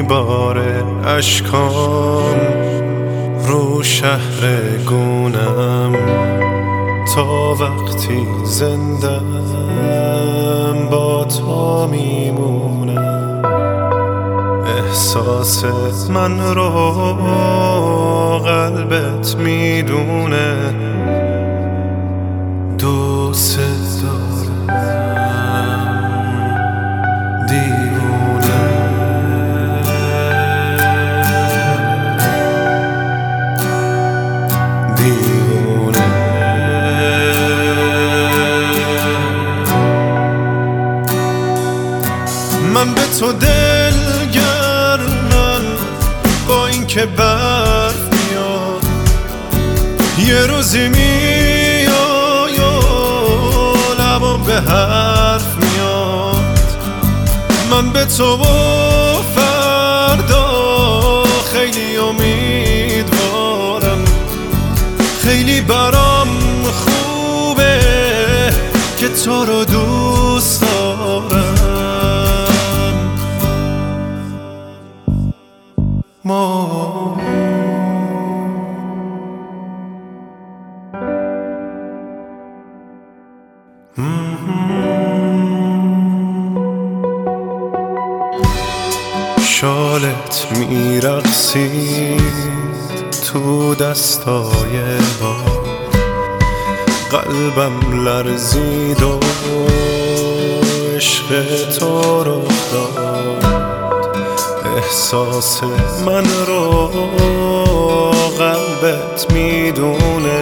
میباره اشکام رو شهر گونم تا وقتی زندم با تو میمونم. احساس من رو قلبت میدونه، دوست دارم دیوونه. دیوونه من به تو دلگرمم، با این که برف میاد یه روزی میای و لبام به حرف میاد. من به تو و فردا خیلی امیدوارم، خیلی برام خوبه که تو رو دوست دارم. شالت میرقصید تو دستای باد، قلبم لرزید و عشق تو رو داد. احساس من رو قلبت میدونه،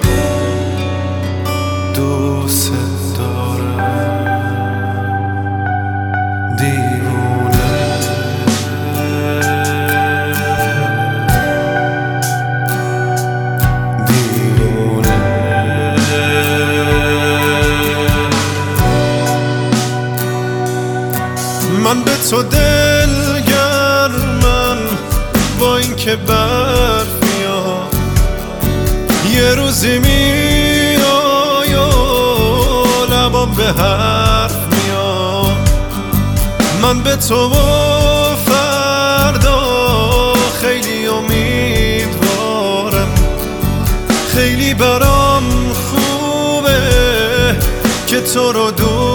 دوست دارم دیوونه. دیوونه من به تو دلگرمم، با این که برف میاد یه روزی میای و لبام به حرف میاد. من به تو و فردا خیلی امیدوارم، خیلی برام خوبه که تو رو